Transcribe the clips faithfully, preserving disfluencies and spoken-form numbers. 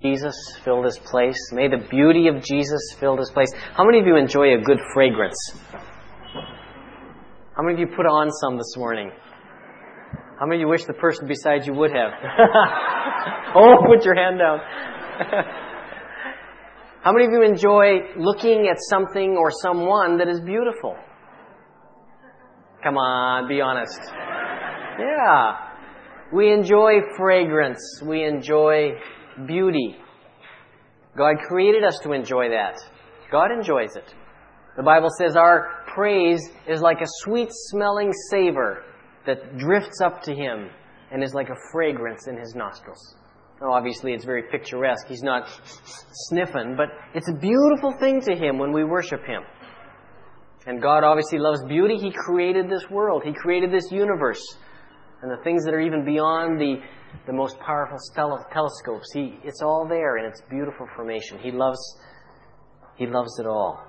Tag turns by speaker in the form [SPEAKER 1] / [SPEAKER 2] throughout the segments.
[SPEAKER 1] Jesus fill this place. May the beauty of Jesus fill this place. How many of you enjoy a good fragrance? How many of you put on some this morning? How many of you wish the person beside you would have? Oh, put your hand down. How many of you enjoy looking at something or someone that is beautiful? Come on, be honest. Yeah. We enjoy fragrance. We enjoy beauty. God created us to enjoy that. God enjoys it. The Bible says our praise is like a sweet-smelling savor that drifts up to Him and is like a fragrance in His nostrils. Now, obviously, it's very picturesque. He's not sniffing, but it's a beautiful thing to Him when we worship Him. And God obviously loves beauty. He created this world. He created this universe. And the things that are even beyond the, the most powerful stel- telescopes. He, it's all there in its beautiful formation. He loves, He loves it all.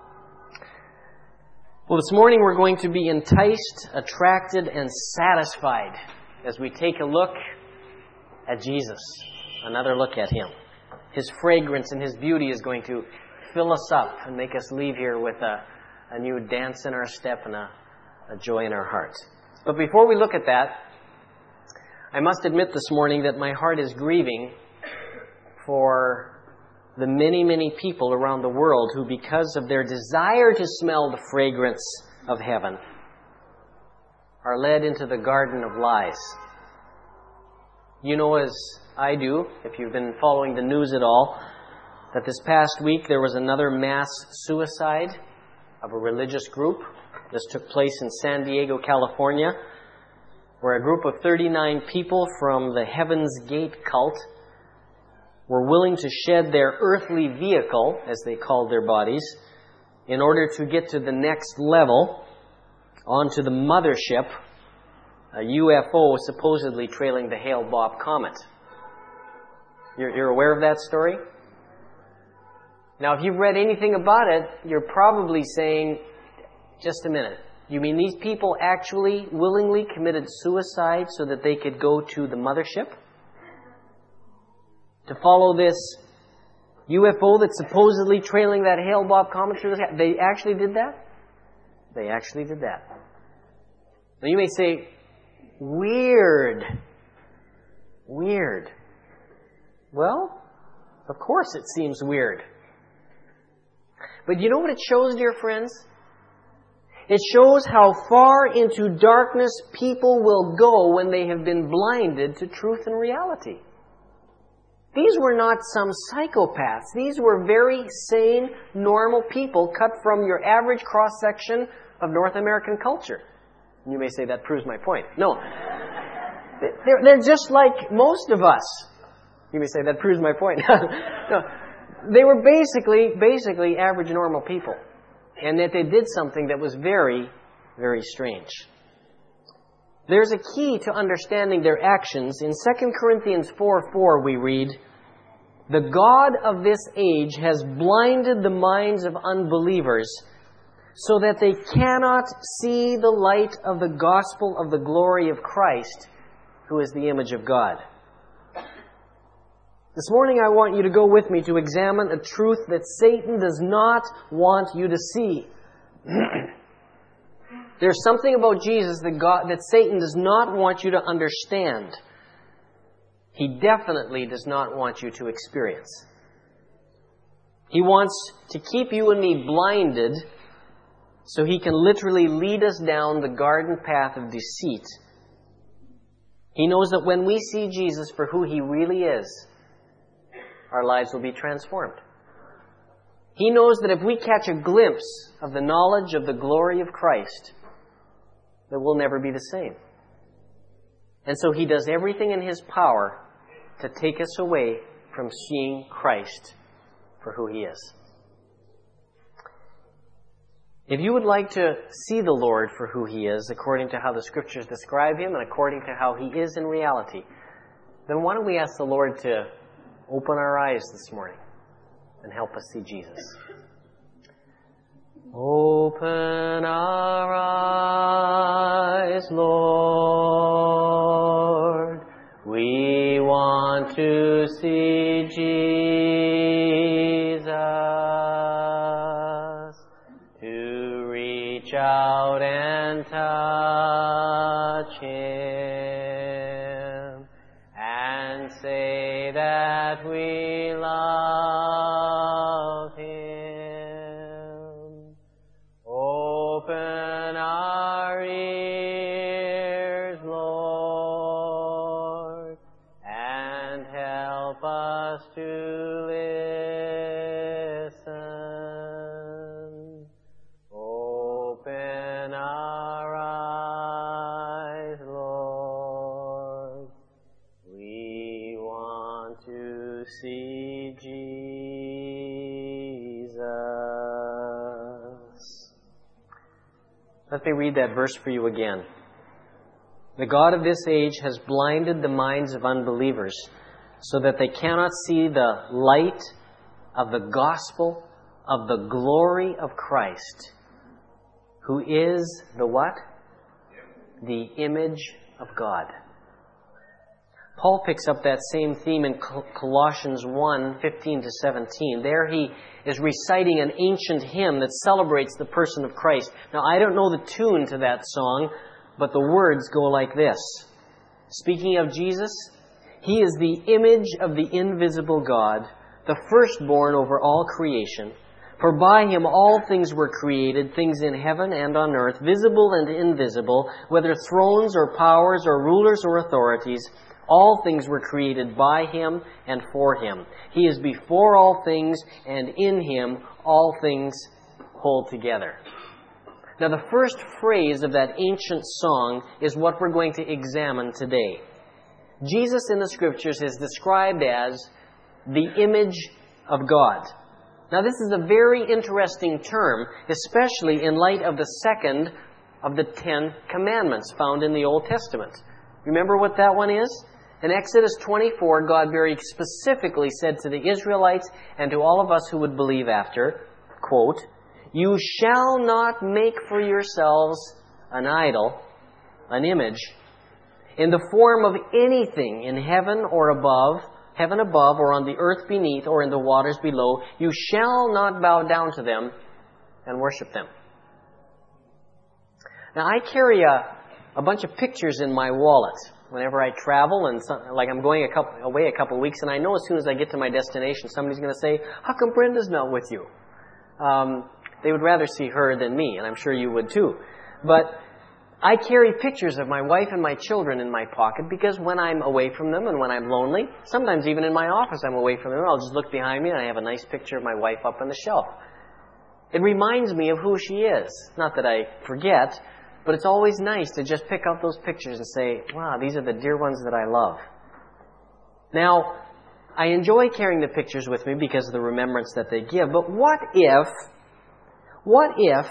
[SPEAKER 1] Well, this morning we're going to be enticed, attracted, and satisfied as we take a look at Jesus. Another look at Him. His fragrance and His beauty is going to fill us up and make us leave here with a, a new dance in our step and a, a joy in our heart. But before we look at that, I must admit this morning that my heart is grieving for the many, many people around the world who, because of their desire to smell the fragrance of heaven, are led into the garden of lies. You know, as I do, if you've been following the news at all, that this past week there was another mass suicide of a religious group. This took place in San Diego, California, where a group of thirty-nine people from the Heaven's Gate cult were willing to shed their earthly vehicle, as they called their bodies, in order to get to the next level, onto the mothership, a U F O supposedly trailing the Hale-Bopp comet. You're, you're aware of that story? Now, if you've read anything about it, you're probably saying, just a minute, you mean these people actually willingly committed suicide so that they could go to the mothership? To follow this U F O that's supposedly trailing that Hale-Bopp comet through the sky? They actually did that? They actually did that. Now you may say, weird. Weird. Well, of course it seems weird. But you know what it shows, dear friends? It shows how far into darkness people will go when they have been blinded to truth and reality. These were not some psychopaths. These were very sane, normal people cut from your average cross-section of North American culture. You may say that proves my point. No. They're, they're just like most of us. You may say that proves my point. No. They were basically, basically average, normal people. And that they did something that was very, very strange. There's a key to understanding their actions. In Second Corinthians four four we read, "The God of this age has blinded the minds of unbelievers so that they cannot see the light of the gospel of the glory of Christ, who is the image of God." This morning I want you to go with me to examine a truth that Satan does not want you to see. There's something about Jesus that God, that Satan does not want you to understand. He definitely does not want you to experience. He wants to keep you and me blinded so he can literally lead us down the garden path of deceit. He knows that when we see Jesus for who He really is, our lives will be transformed. He knows that if we catch a glimpse of the knowledge of the glory of Christ, that we'll never be the same. And so He does everything in His power to take us away from seeing Christ for who He is. If you would like to see the Lord for who He is, according to how the Scriptures describe Him and according to how He is in reality, then why don't we ask the Lord to open our eyes this morning and help us see Jesus. Open our eyes, Lord. We want to see Jesus. Him, and say that we love Him. Open our ears, Lord, and help us to listen. Open our eyes, Lord. We want to see Jesus. Let me read that verse for you again. The God of this age has blinded the minds of unbelievers so that they cannot see the light of the gospel of the glory of Christ, who is the what? The image of God. Paul picks up that same theme in Colossians one, fifteen to seventeen. There he is reciting an ancient hymn that celebrates the person of Christ. Now, I don't know the tune to that song, but the words go like this. Speaking of Jesus, He is the image of the invisible God, the firstborn over all creation. For by Him all things were created, things in heaven and on earth, visible and invisible, whether thrones or powers or rulers or authorities. All things were created by Him and for Him. He is before all things, and in Him all things hold together. Now, the first phrase of that ancient song is what we're going to examine today. Jesus in the Scriptures is described as the image of God. Now, this is a very interesting term, especially in light of the second of the Ten Commandments found in the Old Testament. Remember what that one is? In Exodus twenty-four, God very specifically said to the Israelites and to all of us who would believe after, quote, "You shall not make for yourselves an idol, an image, in the form of anything in heaven or above, heaven above, or on the earth beneath, or in the waters below. You shall not bow down to them and worship them." Now, I carry a, a bunch of pictures in my wallet whenever I travel, and some, like I'm going a couple, away a couple of weeks, and I know as soon as I get to my destination, somebody's going to say, "How come Brenda's not with you?" Um, they would rather see her than me, and I'm sure you would too. But I carry pictures of my wife and my children in my pocket because when I'm away from them and when I'm lonely, sometimes even in my office I'm away from them, I'll just look behind me and I have a nice picture of my wife up on the shelf. It reminds me of who she is. Not that I forget, but it's always nice to just pick out those pictures and say, wow, these are the dear ones that I love. Now, I enjoy carrying the pictures with me because of the remembrance that they give, but what if, what if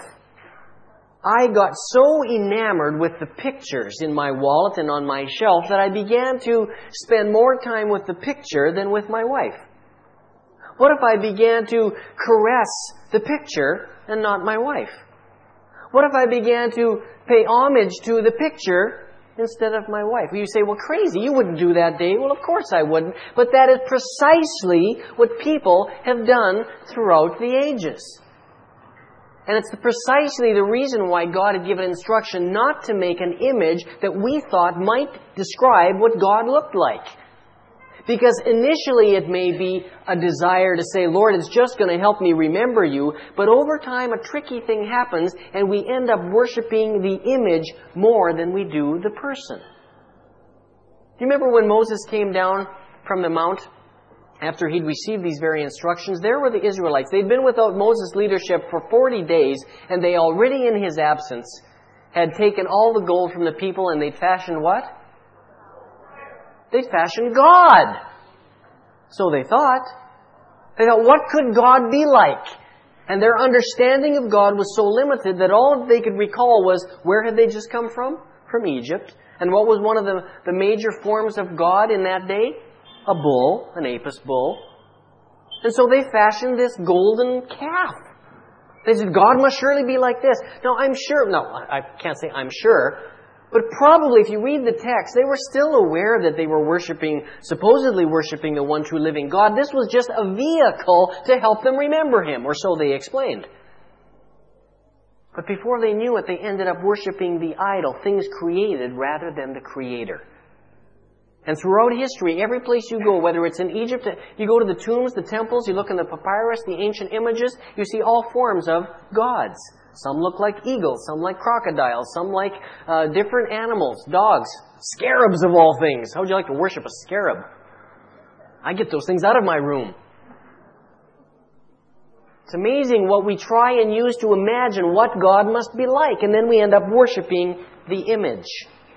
[SPEAKER 1] I got so enamored with the pictures in my wallet and on my shelf that I began to spend more time with the picture than with my wife? What if I began to caress the picture and not my wife? What if I began to pay homage to the picture instead of my wife? You say, well, crazy, you wouldn't do that, Dave. Well, of course I wouldn't. But that is precisely what people have done throughout the ages. And it's precisely the reason why God had given instruction not to make an image that we thought might describe what God looked like. Because initially it may be a desire to say, Lord, it's just going to help me remember you. But over time a tricky thing happens and we end up worshiping the image more than we do the person. Do you remember when Moses came down from the mount after he'd received these very instructions? There were the Israelites. They'd been without Moses' leadership for forty days, and they already in his absence had taken all the gold from the people and they'd fashioned what? They'd fashioned God. So they thought. They thought, what could God be like? And their understanding of God was so limited that all they could recall was, where had they just come from? From Egypt. And what was one of the, the major forms of God in that day? A bull, an Apis bull. And so they fashioned this golden calf. They said, God must surely be like this. Now, I'm sure, no, I can't say I'm sure, but probably if you read the text, they were still aware that they were worshiping, supposedly worshiping the one true living God. This was just a vehicle to help them remember Him, or so they explained. But before they knew it, they ended up worshiping the idol, things created rather than the Creator. And throughout history, every place you go, whether it's in Egypt, you go to the tombs, the temples, you look in the papyrus, the ancient images, you see all forms of gods. Some look like eagles, some like crocodiles, some like uh, different animals, dogs, scarabs of all things. How would you like to worship a scarab? I get those things out of my room. It's amazing what we try and use to imagine what God must be like, and then we end up worshiping the image.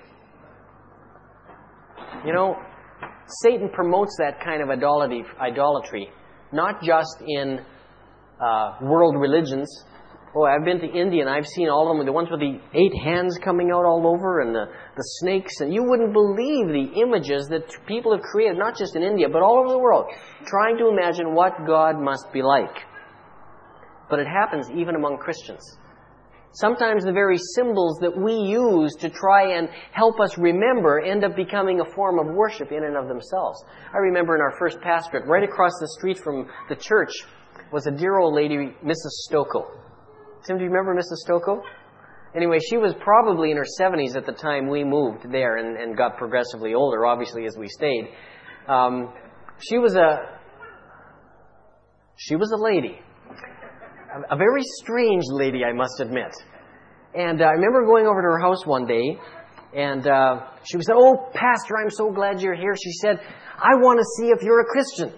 [SPEAKER 1] You know, Satan promotes that kind of idolatry, idolatry not just in uh, world religions. Oh, I've been to India and I've seen all of them, the ones with the eight hands coming out all over and the, the snakes. And you wouldn't believe the images that people have created, not just in India, but all over the world, trying to imagine what God must be like. But it happens even among Christians. Sometimes the very symbols that we use to try and help us remember end up becoming a form of worship in and of themselves. I remember in our first pastorate, right across the street from the church, was a dear old lady, Missus Stokoe. Tim, do you remember Missus Stokoe? Anyway, she was probably in her seventies at the time we moved there and, and got progressively older, obviously, as we stayed. Um, she was a she was a lady. A very strange lady, I must admit. And uh, I remember going over to her house one day, and uh, she said, "Oh, Pastor, I'm so glad you're here." She said, "I want to see if you're a Christian."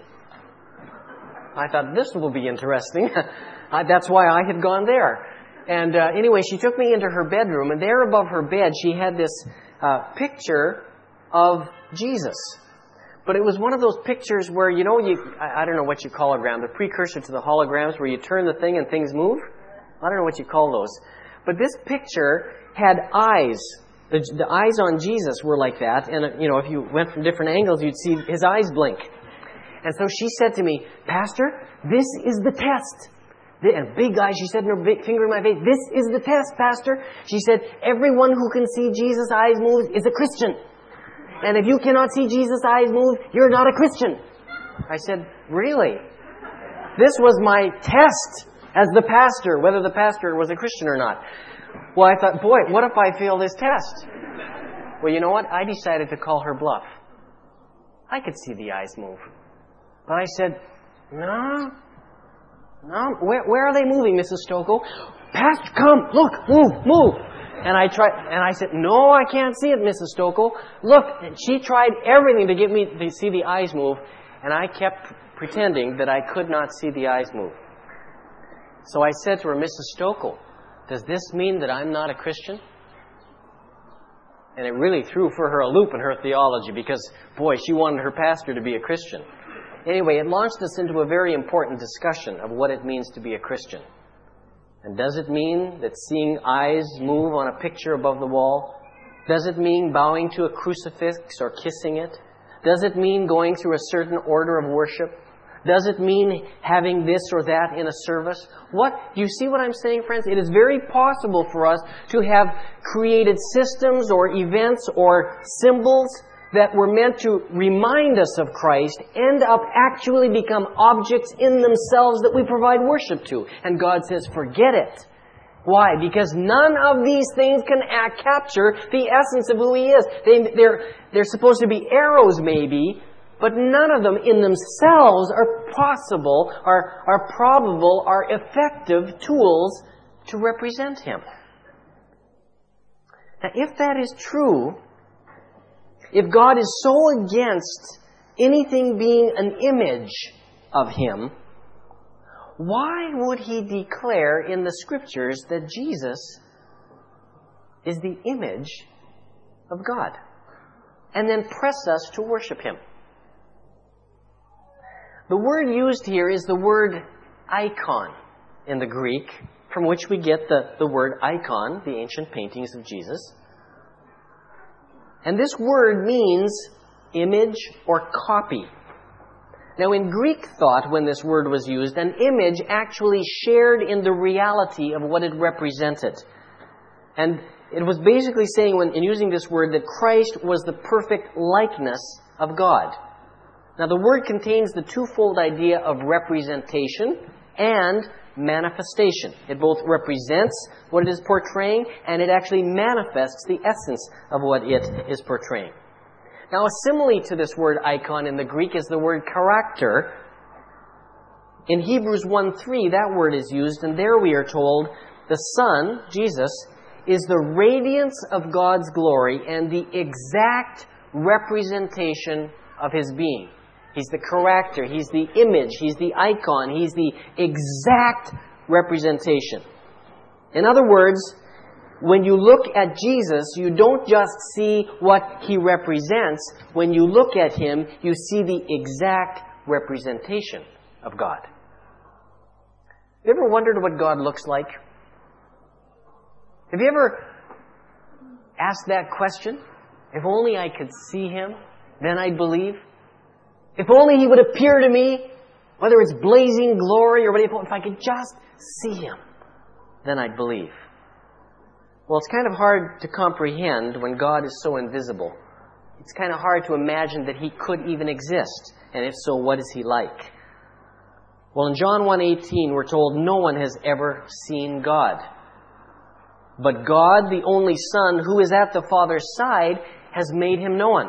[SPEAKER 1] I thought, this will be interesting. uh, that's why I had gone there. And uh, anyway, she took me into her bedroom, and there above her bed, she had this uh, picture of Jesus. But it was one of those pictures where, you know, you I, I don't know what you call a hologram, the precursor to the holograms, where you turn the thing and things move. I don't know what you call those. But this picture had eyes. The, the eyes on Jesus were like that. And, you know, if you went from different angles, you'd see his eyes blink. And so she said to me, "Pastor, this is the test." And big eyes, she said in her big finger in my face, "This is the test, Pastor." She said, "Everyone who can see Jesus' eyes move is a Christian. And if you cannot see Jesus' eyes move, you're not a Christian." I said, "Really?" This was my test as the pastor, whether the pastor was a Christian or not. Well, I thought, boy, what if I fail this test? Well, you know what? I decided to call her bluff. I could see the eyes move. But I said, no, no, where, where are they moving, Missus Stokoe? "Pastor, come, look, move, move." And I tried, and I said, "No, I can't see it, Missus Stokoe. Look," and she tried everything to get me to see the eyes move, and I kept pretending that I could not see the eyes move. So I said to her, "Missus Stokoe, does this mean that I'm not a Christian?" And it really threw for her a loop in her theology because, boy, she wanted her pastor to be a Christian. Anyway, it launched us into a very important discussion of what it means to be a Christian. And does it mean that seeing eyes move on a picture above the wall? Does it mean bowing to a crucifix or kissing it? Does it mean going through a certain order of worship? Does it mean having this or that in a service? What? Do you see what I'm saying, friends? It is very possible for us to have created systems or events or symbols that were meant to remind us of Christ end up actually become objects in themselves that we provide worship to. And God says, forget it. Why? Because none of these things can act, capture the essence of who He is. They, they're, they're supposed to be arrows maybe, but none of them in themselves are possible, are, are probable, are effective tools to represent Him. Now, if that is true, if God is so against anything being an image of Him, why would He declare in the Scriptures that Jesus is the image of God and then press us to worship Him? The word used here is the word icon in the Greek, from which we get the, the word icon, the ancient paintings of Jesus. And this word means image or copy. Now, in Greek thought, when this word was used, an image actually shared in the reality of what it represented. And it was basically saying, when in using this word, that Christ was the perfect likeness of God. Now, the word contains the twofold idea of representation and manifestation. It both represents what it is portraying, and it actually manifests the essence of what it is portraying. Now, a simile to this word icon in the Greek is the word character. In Hebrews one three, that word is used, and there we are told the Son, Jesus, is the radiance of God's glory and the exact representation of His being. He's the character, He's the image, He's the icon, He's the exact representation. In other words, when you look at Jesus, you don't just see what He represents. When you look at Him, you see the exact representation of God. Have you ever wondered what God looks like? Have you ever asked that question? If only I could see Him, then I'd believe. If only He would appear to me, whether it's blazing glory or whatever, if I could just see Him, then I'd believe. Well, it's kind of hard to comprehend when God is so invisible. It's kind of hard to imagine that He could even exist. And if so, what is He like? Well, in John one eighteen, we're told no one has ever seen God. But God, the only Son, who is at the Father's side, has made Him known.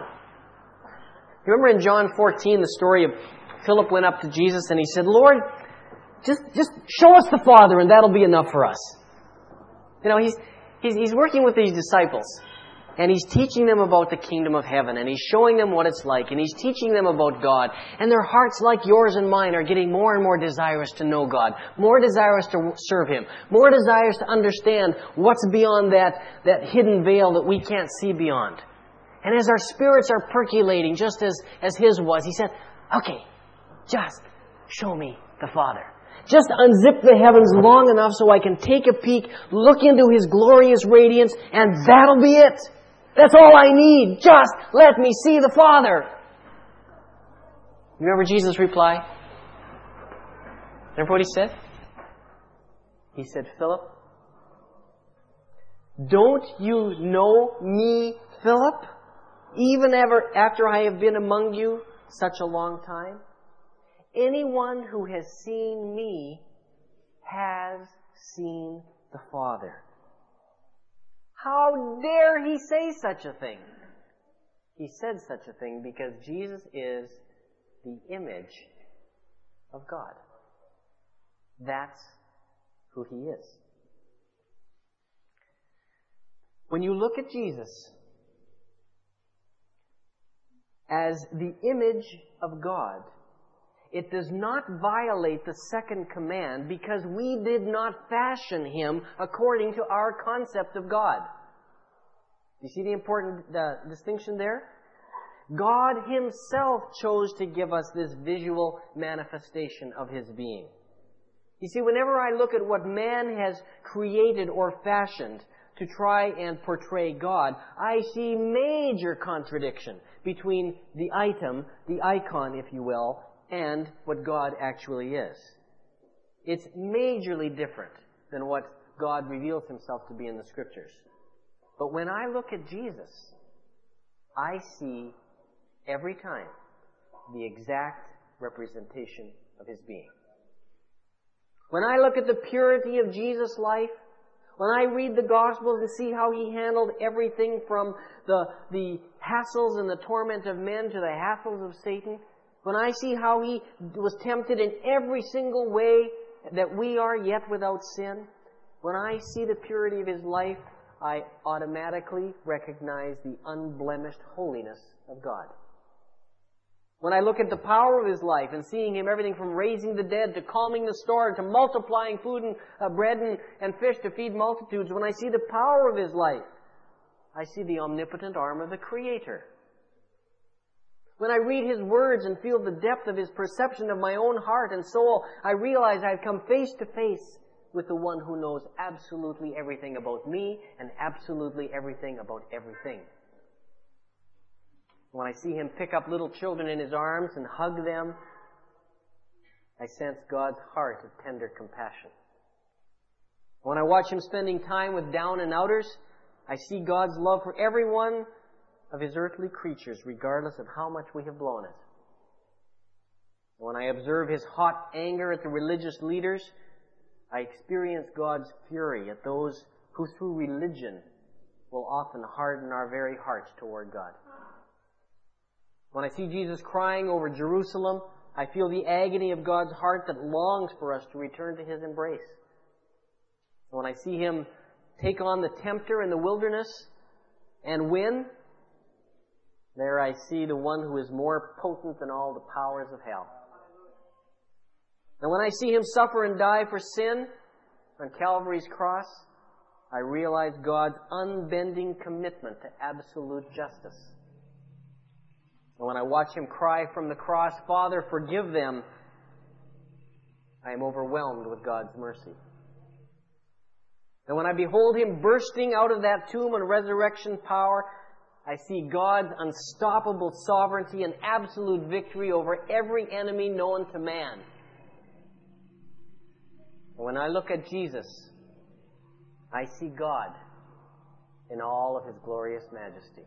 [SPEAKER 1] You remember in John fourteen, the story of Philip went up to Jesus and he said, Lord, just, just show us the Father and that'll be enough for us. You know, he's, he's, he's working with these disciples and he's teaching them about the kingdom of heaven and he's showing them what it's like and he's teaching them about God. And their hearts, like yours and mine, are getting more and more desirous to know God, more desirous to serve Him, more desirous to understand what's beyond that, that hidden veil that we can't see beyond. And as our spirits are percolating, just as, as His was, He said, okay, just show me the Father. Just unzip the heavens long enough so I can take a peek, look into His glorious radiance, and that'll be it. That's all I need. Just let me see the Father. You remember Jesus' reply? Remember what He said? He said, Philip, don't you know me, Philip? Even ever after I have been among you such a long time? Anyone who has seen me has seen the Father. How dare He say such a thing? He said such a thing because Jesus is the image of God. That's who He is. When you look at Jesus as the image of God, it does not violate the second command because we did not fashion Him according to our concept of God. You see the important uh, distinction there? God Himself chose to give us this visual manifestation of His being. You see, whenever I look at what man has created or fashioned to try and portray God, I see major contradiction between the item, the icon, if you will, and what God actually is. It's majorly different than what God reveals Himself to be in the Scriptures. But when I look at Jesus, I see every time the exact representation of His being. When I look at the purity of Jesus' life, when I read the Gospels and see how He handled everything from the, the hassles and the torment of men to the hassles of Satan, when I see how He was tempted in every single way that we are, yet without sin, when I see the purity of His life, I automatically recognize the unblemished holiness of God. When I look at the power of His life and seeing Him everything from raising the dead to calming the storm to multiplying food and uh, bread and, and fish to feed multitudes, when I see the power of His life, I see the omnipotent arm of the Creator. When I read His words and feel the depth of His perception of my own heart and soul, I realize I've come face to face with the one who knows absolutely everything about me and absolutely everything about everything. When I see Him pick up little children in His arms and hug them, I sense God's heart of tender compassion. When I watch Him spending time with down and outers, I see God's love for every one of His earthly creatures, regardless of how much we have blown it. When I observe His hot anger at the religious leaders, I experience God's fury at those who through religion will often harden our very hearts toward God. When I see Jesus crying over Jerusalem, I feel the agony of God's heart that longs for us to return to His embrace. When I see Him take on the tempter in the wilderness and win, there I see the one who is more potent than all the powers of hell. And when I see Him suffer and die for sin on Calvary's cross, I realize God's unbending commitment to absolute justice. And when I watch Him cry from the cross, "Father, forgive them," I am overwhelmed with God's mercy. And when I behold Him bursting out of that tomb in resurrection power, I see God's unstoppable sovereignty and absolute victory over every enemy known to man. And when I look at Jesus, I see God in all of His glorious majesty.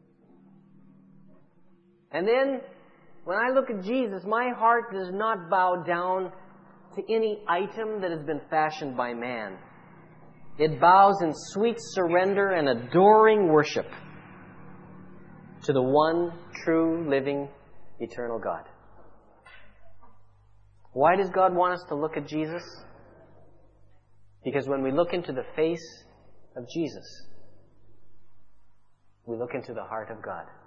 [SPEAKER 1] And then, when I look at Jesus, my heart does not bow down to any item that has been fashioned by man. It bows in sweet surrender and adoring worship to the one true, living, eternal God. Why does God want us to look at Jesus? Because when we look into the face of Jesus, we look into the heart of God.